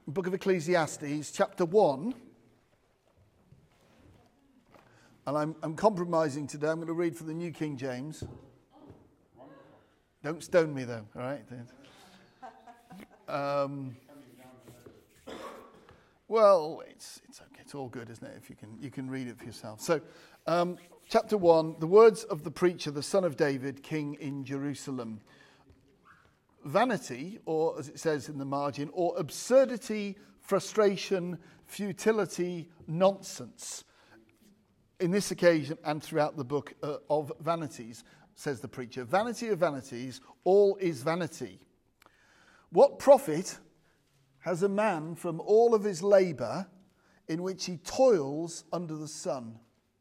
Book of Ecclesiastes, chapter 1. And I'm compromising today. I'm going to read from the New King James. Don't stone me, though, all right? Well, it's okay. It's all good, isn't it? If you can read it for yourself. So, chapter 1, the words of the preacher, the son of David, king in Jerusalem. Vanity, or as it says in the margin, or absurdity, frustration, futility, nonsense. In this occasion and throughout the book of vanities, says the preacher. Vanity of vanities, all is vanity. What profit has a man from all of his labour in which he toils under the sun?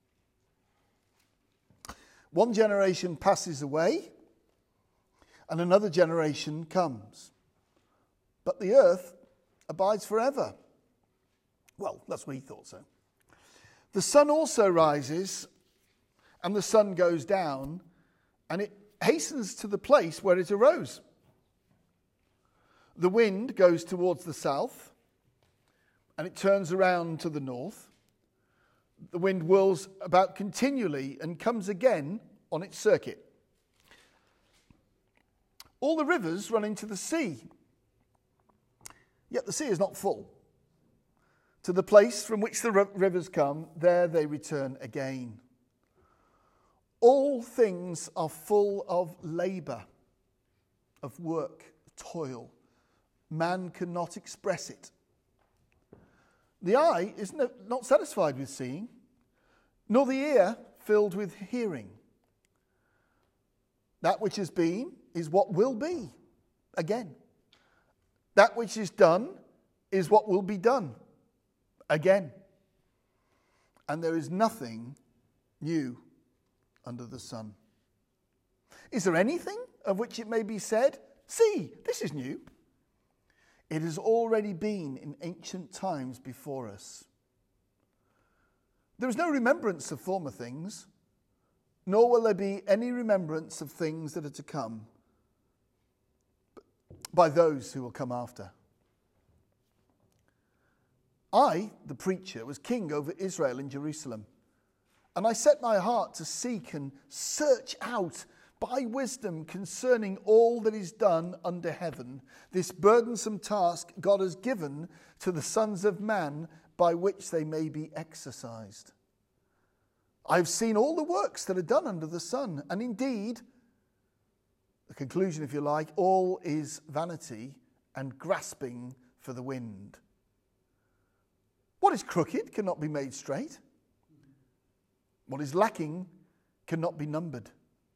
One generation passes away, and another generation comes. But the earth abides forever. Well, that's what he thought so. The sun also rises, and the sun goes down, and it hastens to the place where it arose. The wind goes towards the south, and it turns around to the north. The wind whirls about continually and comes again on its circuit. All the rivers run into the sea, yet the sea is not full. To the place from which the rivers come, there they return again. All things are full of labour, of work, toil. Man cannot express it. The eye is not satisfied with seeing, nor the ear filled with hearing. That which has been is what will be again. That which is done is what will be done again. And there is nothing new under the sun. Is there anything of which it may be said, "See, this is new"? It has already been in ancient times before us. There is no remembrance of former things, nor will there be any remembrance of things that are to come by those who will come after. I, the preacher, was king over Israel in Jerusalem, and I set my heart to seek and search out by wisdom concerning all that is done under heaven, this burdensome task God has given to the sons of man by which they may be exercised. I have seen all the works that are done under the sun, and indeed, the conclusion, if you like, all is vanity and grasping for the wind. What is crooked cannot be made straight. What is lacking cannot be numbered.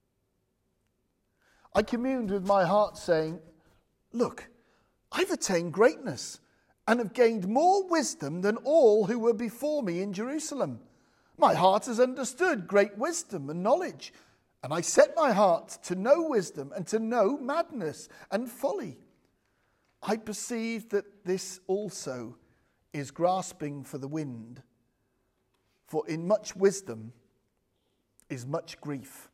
I communed with my heart, saying, "Look, I've attained greatness and have gained more wisdom than all who were before me in Jerusalem. My heart has understood great wisdom and knowledge, and I set my heart to know wisdom and to know madness and folly. I perceive that this also is grasping for the wind, for in much wisdom is much grief.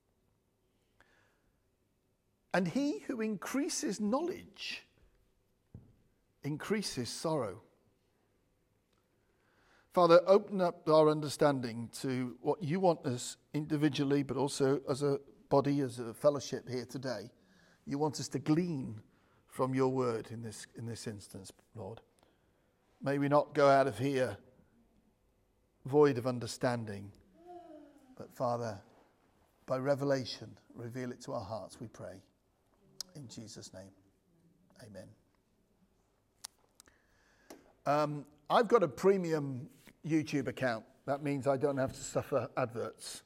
And he who increases knowledge increases sorrow." Father, open up our understanding to what you want us individually, but also as a body, as a fellowship here today. You want us to glean from your word in this instance, Lord. May we not go out of here void of understanding, but Father, by revelation, reveal it to our hearts, we pray. In Jesus' name, amen. I've got a premium YouTube account. That means I don't have to suffer adverts.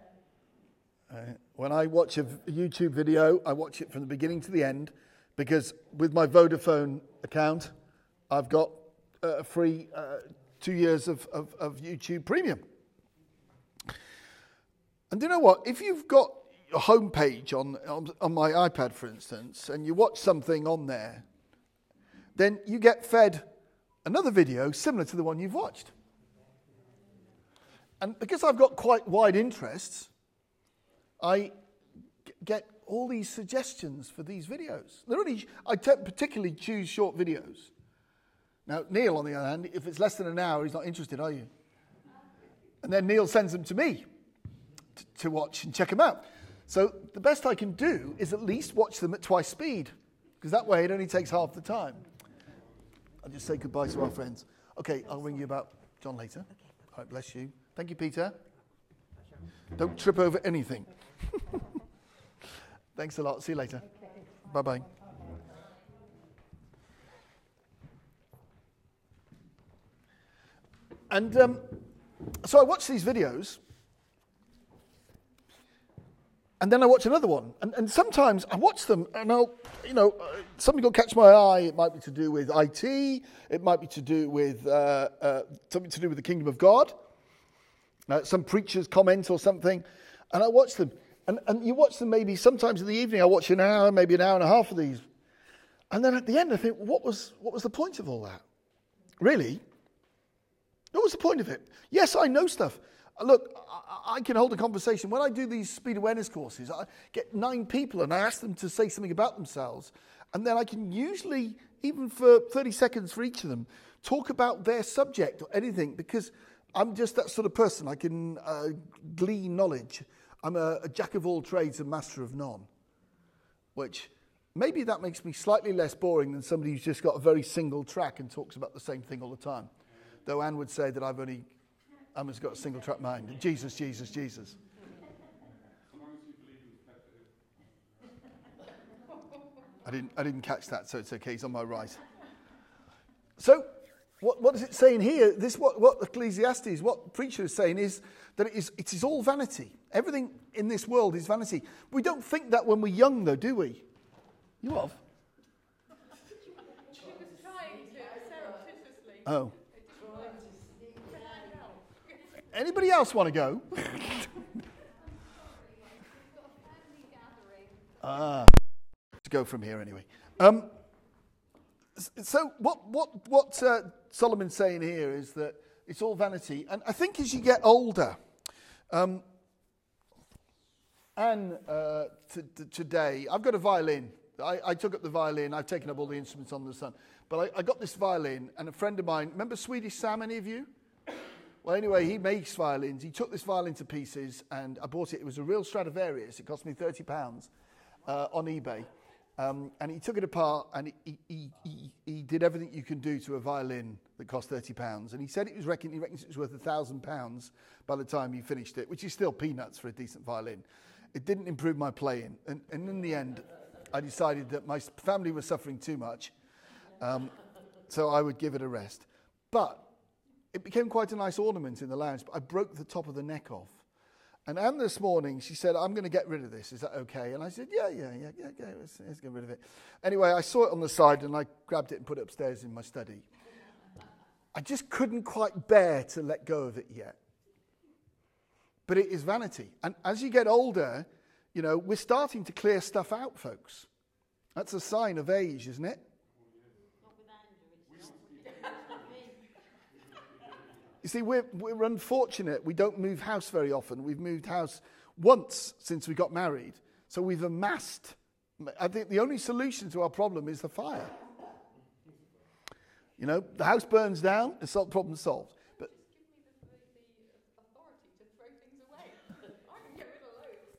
When I watch a YouTube video, I watch it from the beginning to the end, because with my Vodafone account, I've got a free 2 years of YouTube Premium. And do you know what? If you've got a homepage on my iPad, for instance, and you watch something on there, then you get fed another video similar to the one you've watched. And because I've got quite wide interests, I get all these suggestions for these videos. I particularly choose short videos Now, Neil, on the other hand, if it's less than an hour, he's not interested, are you? And then Neil sends them to me to watch and check them out. So the best I can do is at least watch them at twice speed, because that way it only takes half the time. I'll just say goodbye to our friends. Okay, I'll ring you about John later. Okay. All right, bless you. Thank you, Peter. Don't trip over anything. Thanks a lot. See you later. Okay. Bye-bye. And so I watch these videos, and then I watch another one. And sometimes I watch them, and something will catch my eye. It might be to do with IT. It might be to do with something to do with the kingdom of God. Some preacher's comment or something. And I watch them. And you watch them maybe sometimes in the evening. I watch an hour, maybe an hour and a half of these. And then at the end I think, what was the point of all that? Really? What was the point of it? Yes, I know stuff. Look, I can hold a conversation. When I do these speed awareness courses, I get 9 people and I ask them to say something about themselves. And then I can usually, even for 30 seconds for each of them, talk about their subject or anything, because I'm just that sort of person. I can glean knowledge. I'm a jack of all trades and master of none, which maybe that makes me slightly less boring than somebody who's just got a very single track and talks about the same thing all the time. Though Anne would say that I've just got a single track mind. Jesus, Jesus, Jesus. I didn't catch that, so it's okay. He's on my right. So, what is it saying here? What Ecclesiastes, what preacher is saying is that it is all vanity. Everything in this world is vanity. We don't think that when we're young, though, do we? You have? She was trying to, surreptitiously. Oh. Anybody else want to go? Let's go from here anyway. So what Solomon's saying here is that it's all vanity, and I think as you get older, today I've got a violin. I took up the violin. I've taken up all the instruments under the sun, but I got this violin, and a friend of mine. Remember Swedish Sam? Any of you? Well, anyway, he makes violins. He took this violin to pieces, and I bought it. It was a real Stradivarius. It cost me £30 on eBay. And he took it apart, and he did everything you can do to a violin that cost £30. And he said he reckons it was worth £1,000 by the time he finished it, which is still peanuts for a decent violin. It didn't improve my playing. And in the end, I decided that my family was suffering too much, so I would give it a rest. But it became quite a nice ornament in the lounge, but I broke the top of the neck off. And Anne this morning, she said, I'm going to get rid of this. Is that okay? And I said, yeah, let's get rid of it. Anyway, I saw it on the side, and I grabbed it and put it upstairs in my study. I just couldn't quite bear to let go of it yet. But it is vanity. And as you get older, we're starting to clear stuff out, folks. That's a sign of age, isn't it? You see, we're unfortunate. We don't move house very often. We've moved house once since we got married. So we've amassed. I think the only solution to our problem is the fire. The house burns down, the problem solved. But just give me the authority to throw things away. I can get rid of loads.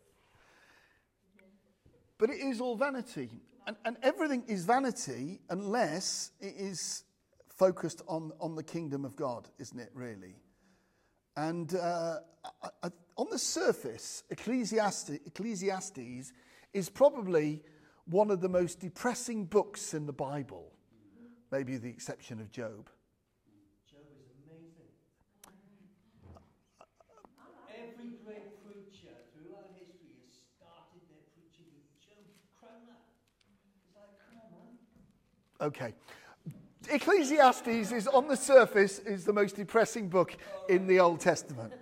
But it is all vanity. And everything is vanity unless it is focused on the kingdom of God, isn't it, really? And on the surface, Ecclesiastes is probably one of the most depressing books in the Bible, maybe with the exception of Job. Job is amazing. Every great preacher throughout history has started their preaching with Job's Croner. It's like, come on, man. Okay. Ecclesiastes is, on the surface, is the most depressing book in the Old Testament.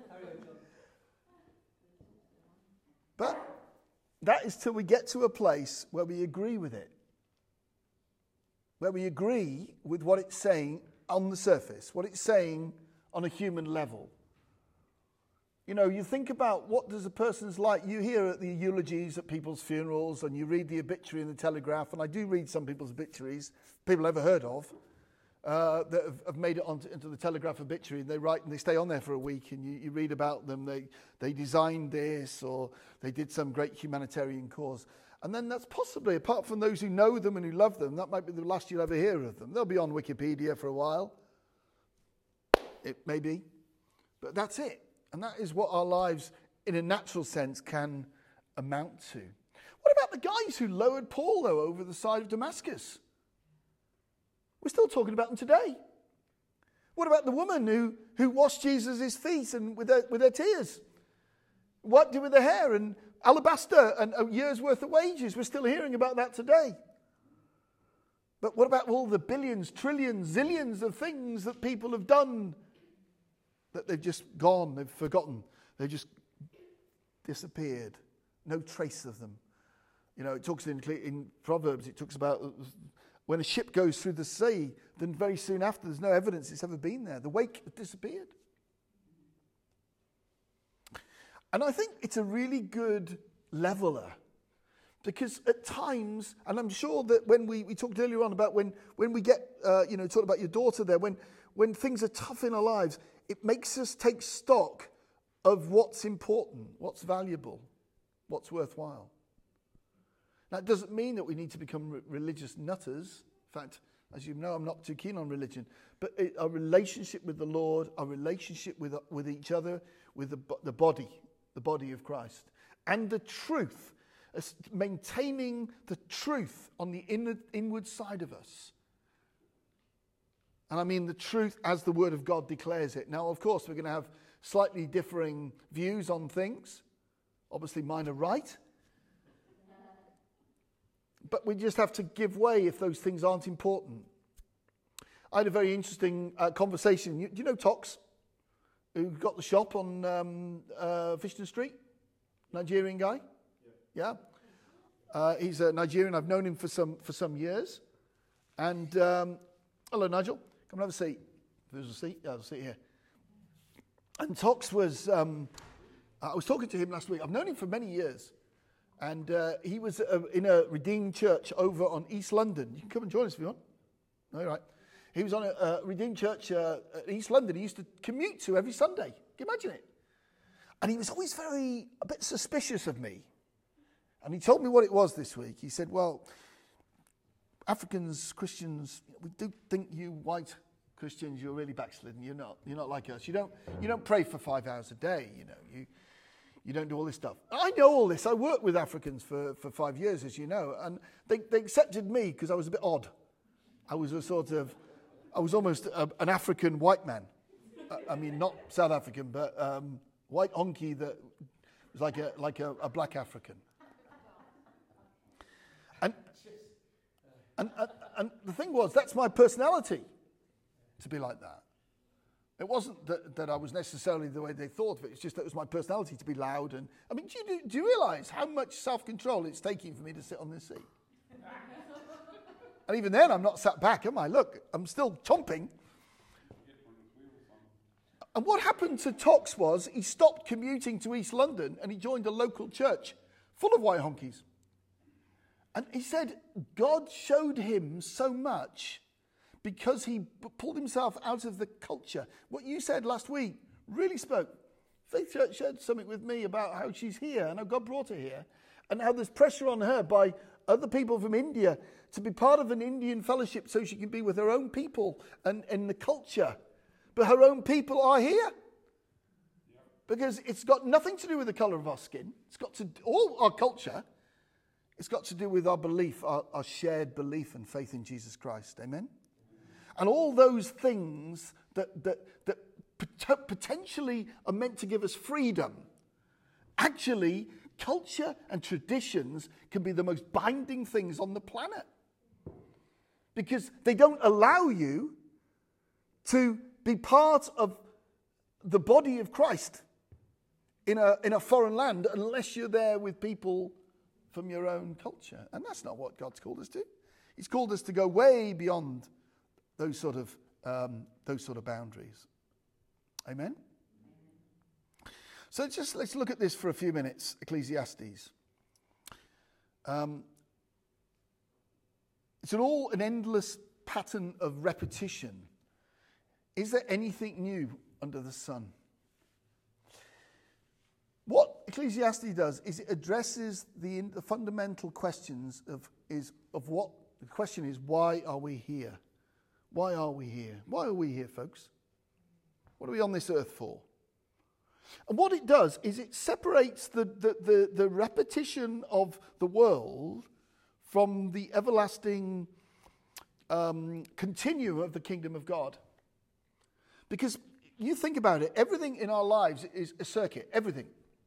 But that is till we get to a place where we agree with it. Where we agree with what it's saying on the surface, what it's saying on a human level. You think about what does a person's like. You hear the eulogies at people's funerals, and you read the obituary in the Telegraph, and I do read some people's obituaries, people ever heard of. that have made it into the Telegraph obituary, and they write and they stay on there for a week, and you read about them. They designed this, or they did some great humanitarian cause. And then that's possibly, apart from those who know them and who love them, that might be the last you'll ever hear of them. They'll be on Wikipedia for a while. It may be. But that's it. And that is what our lives, in a natural sense, can amount to. What about the guys who lowered Paul, though, over the side of Damascus? We're still talking about them today. What about the woman who washed Jesus' feet and with her tears? What did with her hair and alabaster and a year's worth of wages? We're still hearing about that today. But what about all the billions, trillions, zillions of things that people have done that they've just gone, they've forgotten, they've just disappeared? No trace of them. You know, it talks in Proverbs, it talks about when a ship goes through the sea, then very soon after, there's no evidence it's ever been there. The wake had disappeared. And I think it's a really good leveler, because at times, and I'm sure that when we talked earlier on about when we get, talked about your daughter there, when things are tough in our lives, it makes us take stock of what's important, what's valuable, what's worthwhile. That doesn't mean that we need to become religious nutters. In fact, as you know, I'm not too keen on religion. But our relationship with the Lord, our relationship with each other, with the body of Christ, and the truth, maintaining the truth on the inward side of us. And I mean the truth as the Word of God declares it. Now, of course, we're going to have slightly differing views on things. Obviously, mine are right. But we just have to give way if those things aren't important. I had a very interesting conversation. Do you know Tox, who got the shop on Fishton Street? Nigerian guy? Yeah. He's a Nigerian. I've known him for some years. And hello, Nigel. Come and have a seat. There's a seat. Yeah, there's a seat here. And Tox was, I was talking to him last week. I've known him for many years. And he was in a Redeemed church over on East London. You can come and join us if you want. All right. He was on a Redeemed church at East London. He used to commute to every Sunday. Can you imagine it? And he was always a bit suspicious of me. And he told me what it was this week. He said, well, Africans, Christians, we do think you white Christians, you're really backslidden. You're not like us. You don't pray for 5 hours a day. You don't do all this stuff. I know all this. I worked with Africans for 5 years, as you know, and they accepted me because I was a bit odd. I was almost an African white man. I mean, not South African, but white honky that was like a black African. And the thing was, that's my personality, to be like that. It wasn't that I was necessarily the way they thought of it. It's just that it was my personality to be loud. And I mean, do you realise how much self-control it's taking for me to sit on this seat? And even then, I'm not sat back, am I? Look, I'm still chomping. And what happened to Tox was he stopped commuting to East London and he joined a local church full of white honkies. And he said God showed him so much because he pulled himself out of the culture. What you said last week really spoke. Faith Church shared something with me about how she's here and how God brought her here and how there's pressure on her by other people from India to be part of an Indian fellowship so she can be with her own people and in the culture. But her own people are here. Because it's got nothing to do with the colour of our skin. It's got to all our culture. It's got to do with our belief, our shared belief and faith in Jesus Christ. Amen? And all those things that potentially are meant to give us freedom, actually, culture and traditions can be the most binding things on the planet. Because they don't allow you to be part of the body of Christ in a foreign land unless you're there with people from your own culture. And that's not what God's called us to. He's called us to go way beyond those sort of boundaries. Amen? So let's look at this for a few minutes, Ecclesiastes. It's an endless pattern of repetition, is there anything new under the sun? What Ecclesiastes does is it addresses the fundamental questions of what the question is: why are we here? Why are we here? Why are we here, folks? What are we on this earth for? And what it does is it separates the repetition of the world from the everlasting continuum of the kingdom of God. Because you think about it, everything in our lives is a circuit, everything.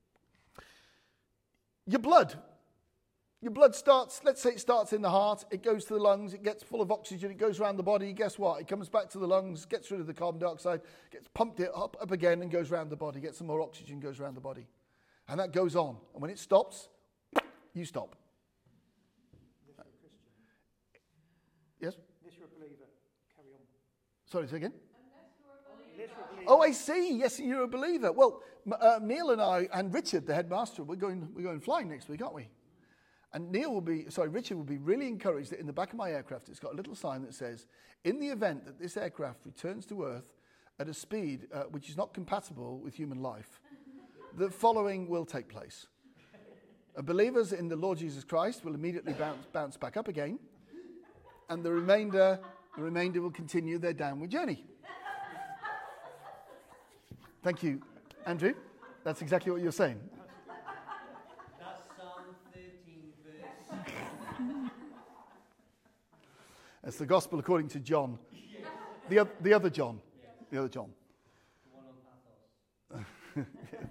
Your blood starts, let's say it starts in the heart, it goes to the lungs, it gets full of oxygen, it goes around the body, guess what? It comes back to the lungs, gets rid of the carbon dioxide, gets pumped it up again and goes around the body, gets some more oxygen, goes around the body. And that goes on. And when it stops, you stop. Unless you're a Christian. Yes? Unless you're a believer. Carry on. Sorry, say again? Unless you're a believer. Unless you're a believer. Oh, I see. Yes, you're a believer. Well, Neil and I and Richard, the headmaster, we're going flying next week, aren't we? And Richard will be really encouraged that in the back of my aircraft, it's got a little sign that says, in the event that this aircraft returns to Earth at a speed which is not compatible with human life, the following will take place. Believers in the Lord Jesus Christ will immediately bounce back up again, and the remainder will continue their downward journey. Thank you, Andrew. That's exactly what you're saying. That's Psalm 13, verse. It's the gospel according to John. The other John. The other John. The one on Pathos.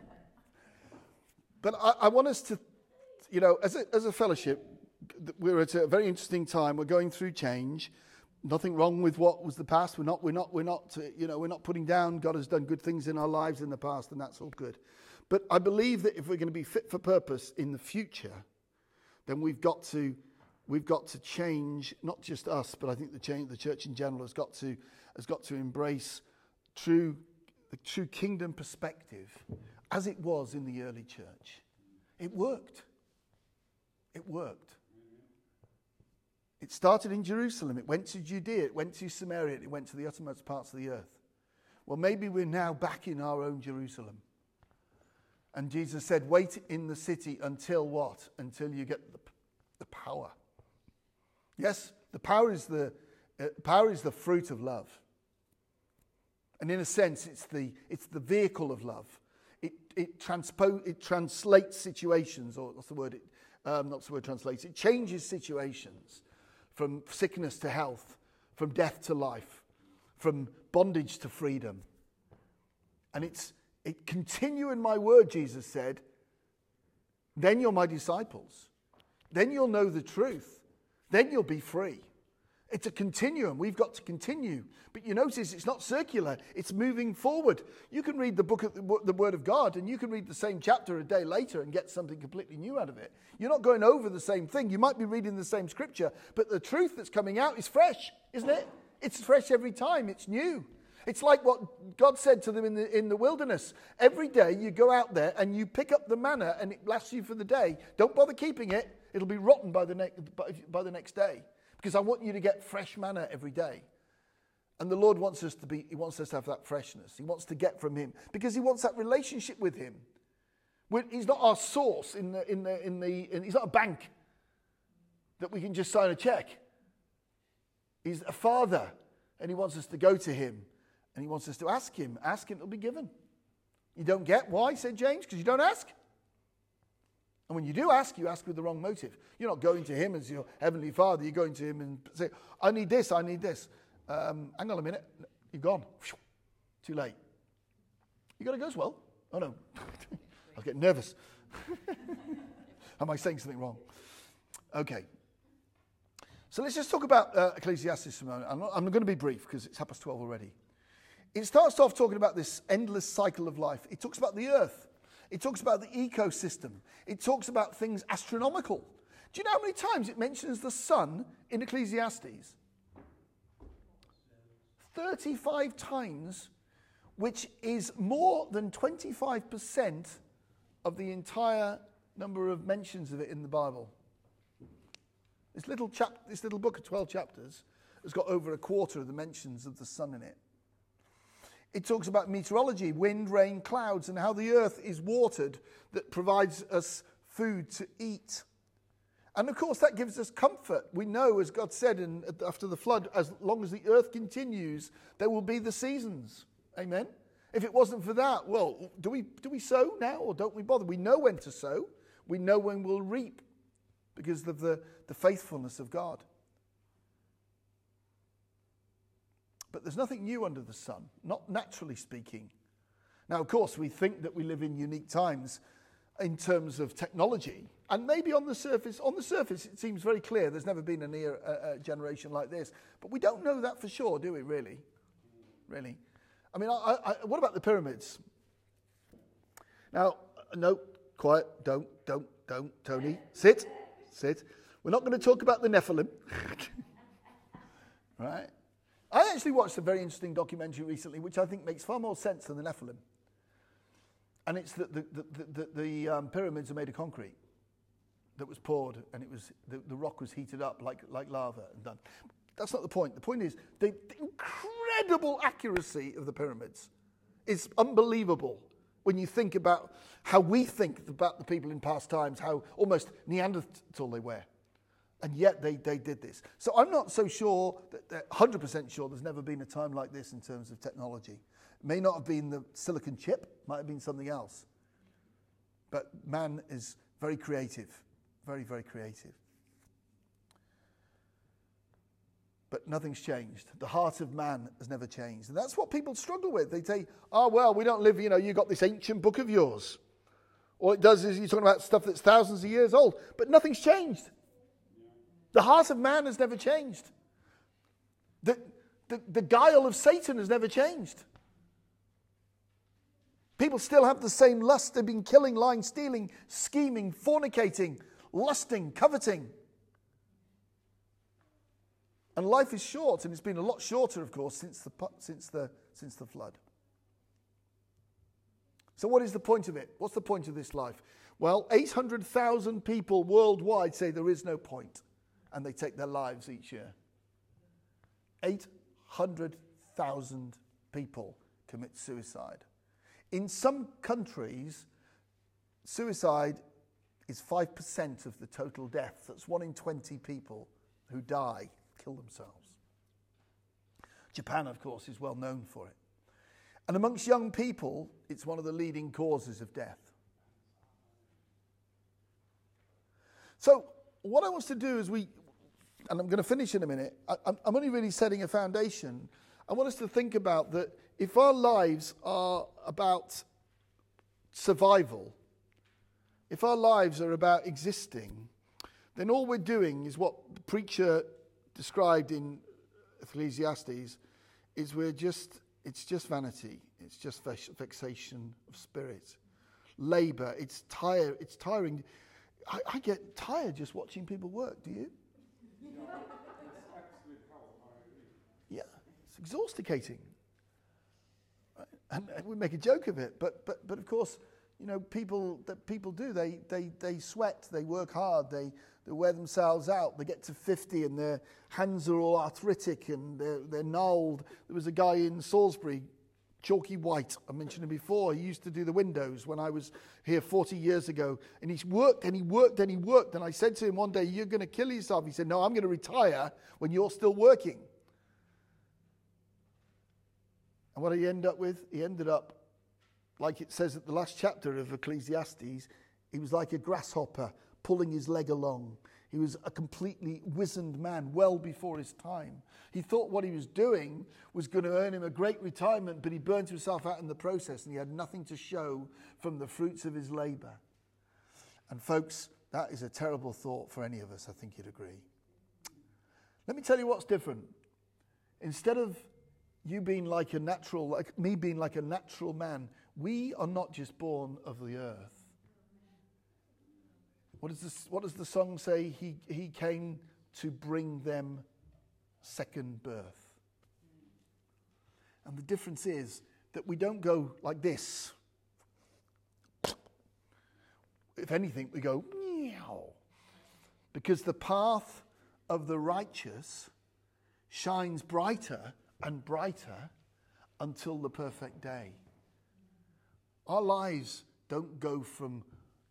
But I want us to, as a fellowship, we're at a very interesting time. We're going through change. Nothing wrong with what was the past. We're not putting down. God has done good things in our lives in the past, and that's all good. But I believe that if we're going to be fit for purpose in the future, then we've got to change. Not just us, but I think the church in general has got to embrace the true kingdom perspective, as it was in the early church. It worked. It worked. It started in Jerusalem. It went to Judea. It went to Samaria. It went to the uttermost parts of the earth. Well, maybe we're now back in our own Jerusalem. And Jesus said, wait in the city until what? Until you get the power. Yes, the power is the fruit of love. And in a sense, it's the vehicle of love. It translates situations, or what's the word? Not the word translates. It changes situations from sickness to health, from death to life, from bondage to freedom. And it continue in my word, Jesus said, then you're my disciples. Then you'll know the truth. Then you'll be free. It's a continuum. We've got to continue. But you notice it's not circular. It's moving forward. You can read the book of the Word of God, and you can read the same chapter a day later and get something completely new out of it. You're not going over the same thing. You might be reading the same scripture, but the truth that's coming out is fresh, isn't it? It's fresh every time. It's new. It's like what God said to them in the wilderness. Every day you go out there and you pick up the manna and it lasts you for the day. Don't bother keeping it. It'll be rotten by the next day. Because I want you to get fresh manna every day. And the Lord wants us to have that freshness. He wants to get from him. Because he wants that relationship with him. He's not our source he's not a bank that we can just sign a check. He's a father. And he wants us to go to him. And he wants us to ask him. Ask him, it'll be given. You don't get? Why, said James? Because you don't ask. And when you do ask, you ask with the wrong motive. You're not going to him as your heavenly father. You're going to him and say, I need this, I need this. Hang on a minute. You're gone. Too late. You got to go as well. Oh, no. I'll get nervous. Am I saying something wrong? Okay. So let's just talk about Ecclesiastes for a moment. I'm going to be brief because it's 12:30 already. It starts off talking about this endless cycle of life. It talks about the earth. It talks about the ecosystem. It talks about things astronomical. Do you know how many times it mentions the sun in Ecclesiastes? 35 times, which is more than 25% of the entire number of mentions of it in the Bible. This little book of 12 chapters has got over a quarter of the mentions of the sun in it. It talks about meteorology, wind, rain, clouds, and how the earth is watered that provides us food to eat. And of course, that gives us comfort. We know, as God said after the flood, as long as the earth continues, there will be the seasons. Amen? If it wasn't for that, well, do we sow now or don't we bother? We know when to sow. We know when we'll reap because of the faithfulness of God. But there's nothing new under the sun, not naturally speaking. Now, of course, we think that we live in unique times in terms of technology. And maybe on the surface, it seems very clear there's never been a generation like this. But we don't know that for sure, do we, really? Really? I mean, what about the pyramids? Now, no, quiet, don't, Tony. Sit. We're not going to talk about the Nephilim. Right? I actually watched a very interesting documentary recently, which I think makes far more sense than the Nephilim. And it's that the pyramids are made of concrete that was poured, and it was the rock was heated up like lava and done. That's not the point. The point is the incredible accuracy of the pyramids is unbelievable when you think about how we think about the people in past times, how almost Neanderthal they were. And yet they did this. So I'm not so sure, 100% sure there's never been a time like this in terms of technology. It may not have been the silicon chip, might have been something else. But man is very creative, very, very creative. But nothing's changed. The heart of man has never changed. And that's what people struggle with. They say, oh, well, we don't live, you've got this ancient book of yours. All it does is you're talking about stuff that's thousands of years old. But nothing's changed. The heart of man has never changed. The guile of Satan has never changed. People still have the same lust. They've been killing, lying, stealing, scheming, fornicating, lusting, coveting. And life is short, and it's been a lot shorter, of course, since the flood. So what is the point of it? What's the point of this life? Well, 800,000 people worldwide say there is no point. And they take their lives each year. 800,000 people commit suicide. In some countries, suicide is 5% of the total death. That's 1 in 20 people who die, kill themselves. Japan, of course, is well known for it. And amongst young people, it's one of the leading causes of death. So, what I want to do is and I'm going to finish in a minute, I'm only really setting a foundation. I want us to think about that if our lives are about survival, if our lives are about existing, then all we're doing is what the preacher described in Ecclesiastes, is it's just vanity, it's just vexation of spirit. Labour, it's tiring. I get tired just watching people work, do you? Yeah, it's exhausting. And we make a joke of it, but of course, people do. They sweat, they work hard, they wear themselves out. They get to 50 and their hands are all arthritic and they're gnarled. There was a guy in Salisbury, Chalky White, I mentioned him before. He used to do the windows when I was here 40 years ago. And he worked and he worked and he worked. And I said to him one day, you're going to kill yourself. He said, no, I'm going to retire when you're still working. And what did he end up with? He ended up, like it says at the last chapter of Ecclesiastes, he was like a grasshopper pulling his leg along. He was a completely wizened man well before his time. He thought what he was doing was going to earn him a great retirement, but he burnt himself out in the process and he had nothing to show from the fruits of his labour. And folks, that is a terrible thought for any of us, I think you'd agree. Let me tell you what's different. Instead of you being like me being like a natural man, we are not just born of the earth. What does the song say? He came to bring them second birth. And the difference is that we don't go like this. If anything, we go meow. Because the path of the righteous shines brighter and brighter until the perfect day. Our lives don't go from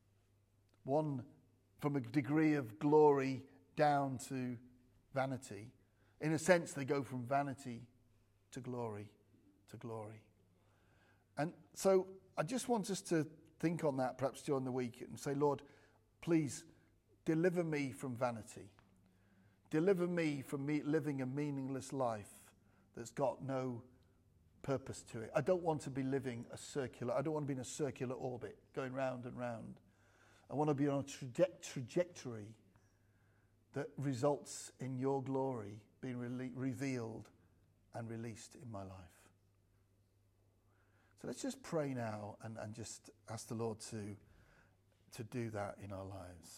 a degree of glory down to vanity. In a sense, they go from vanity to glory to glory. And so I just want us to think on that perhaps during the week and say, Lord, please deliver me from vanity. Deliver me from living a meaningless life that's got no purpose to it. I don't want to be living I don't want to be in a circular orbit, going round and round. I want to be on a trajectory that results in your glory being revealed and released in my life. So let's just pray now and just ask the Lord to do that in our lives.